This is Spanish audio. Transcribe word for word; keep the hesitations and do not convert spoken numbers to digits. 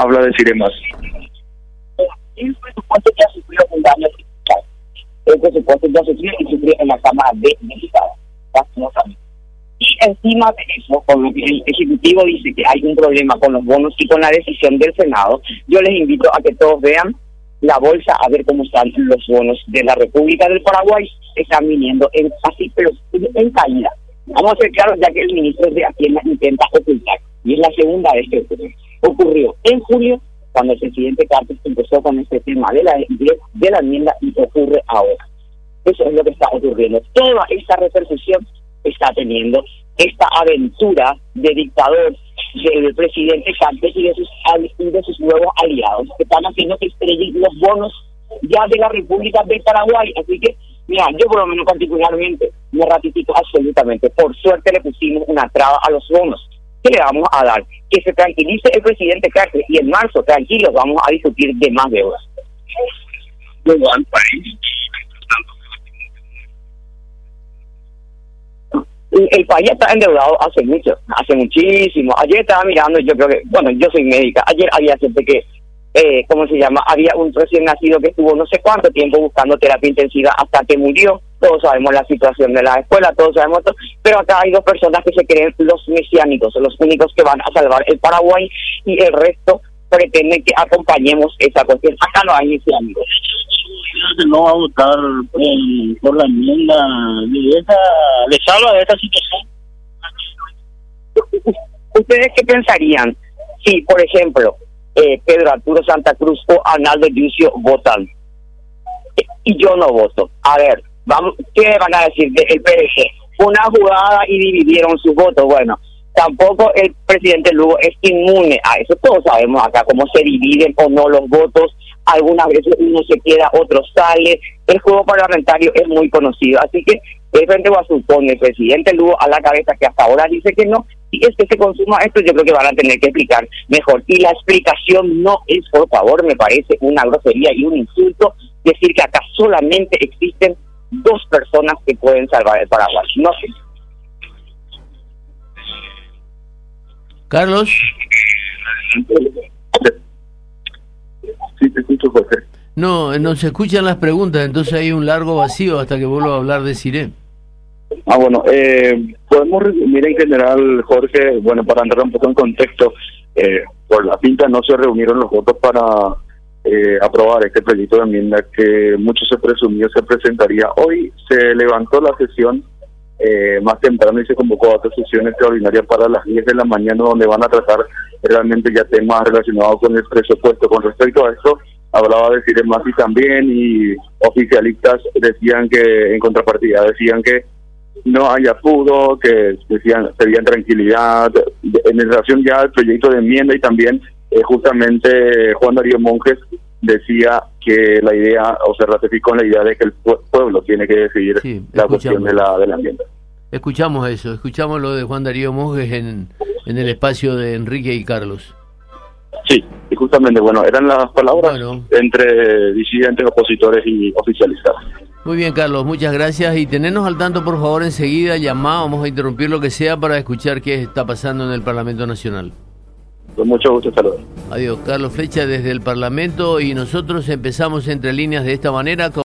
habla de Cirema. El presupuesto ya sufrió un daño fiscal. El presupuesto ya sufrió y sufrió en la Cámara de Diputados, lastimosamente. Y encima de eso, con lo que el Ejecutivo dice que hay un problema con los bonos y con la decisión del Senado, yo les invito a que todos vean la bolsa a ver cómo están los bonos de la República del Paraguay. Están viniendo en así, pero en caída. Vamos a ser claros, ya que el ministro de Hacienda intenta ocultar. Y es la segunda vez que ocurre. Ocurrió en julio, cuando el presidente Cartes empezó con este tema de la, de, de la enmienda, y ocurre ahora. Eso es lo que está ocurriendo. Toda esta repercusión está teniendo esta aventura de dictador del presidente Cartes y de sus, y de sus nuevos aliados, que están haciendo que estrellen los bonos ya de la República de Paraguay. Así que, mira, yo por lo menos particularmente me ratifico absolutamente. Por suerte le pusimos una traba a los bonos. ¿Qué le vamos a dar? Que se tranquilice el presidente Cartes y en marzo, tranquilos, vamos a discutir de más deudas. Luego al país. El país está endeudado hace mucho, hace muchísimo. Ayer estaba mirando, yo creo que, bueno, yo soy médica, ayer había gente que, eh, ¿cómo se llama? Había un recién nacido que estuvo no sé cuánto tiempo buscando terapia intensiva hasta que murió. Todos sabemos la situación de la escuela, todos sabemos esto, pero acá hay dos personas que se creen los mesiánicos, los únicos que van a salvar el Paraguay, y el resto pretenden que acompañemos esa cuestión. Acá no hay mesiánicos. No va a votar eh, por la enmienda de esa, le salva de esta situación. ¿Ustedes qué pensarían si, por ejemplo, eh, Pedro Arturo Santa Cruz o Arnaldo Yucio votan y yo no voto? A ver, vamos, ¿qué van a decir del P D G? Una jugada y dividieron sus votos. Bueno, tampoco el presidente Lugo es inmune a eso. Todos sabemos acá cómo se dividen o no los votos. Algunas veces uno se queda, otro sale. El juego parlamentario es muy conocido. Así que el Frente Guazú, con el presidente Lugo a la cabeza, que hasta ahora dice que no, si es que se consuma esto, yo creo que van a tener que explicar mejor. Y la explicación no es, por favor, me parece una grosería y un insulto decir que acá solamente existen dos personas que pueden salvar el Paraguay. No sé. Carlos. Sí, te escucho, José. No, no se escuchan las preguntas, entonces hay un largo vacío hasta que vuelva a hablar de Cire. Ah, bueno, eh, podemos resumir en general, Jorge, bueno, para entrar un poco en contexto, eh, por la pinta no se reunieron los votos para eh, aprobar este proyecto de enmienda que mucho se presumió se presentaría. Hoy se levantó la sesión eh, más temprano y se convocó a otra sesión extraordinaria para las diez de la mañana, donde van a tratar realmente ya temas relacionados con el presupuesto. Con respecto a esto, hablaba de Ciremasi también, y oficialistas decían que, en contrapartida, decían que no haya apuro, que decían pedían tranquilidad en relación ya al proyecto de enmienda, y también eh, justamente Juan Darío Monjes decía que la idea, o se ratificó en la idea de que el pueblo tiene que decidir sí, la cuestión de la, de la enmienda. Escuchamos eso, escuchamos lo de Juan Darío Monjes en, en el espacio de Enrique y Carlos. Sí, y justamente, bueno, eran las palabras bueno. entre disidentes, opositores y oficialistas. Muy bien, Carlos, muchas gracias, y tenernos al tanto, por favor, enseguida, llamá, vamos a interrumpir lo que sea para escuchar qué está pasando en el Parlamento Nacional. Con mucho gusto, saludos. Adiós, Carlos Flecha desde el Parlamento, y nosotros empezamos Entre Líneas de esta manera. Con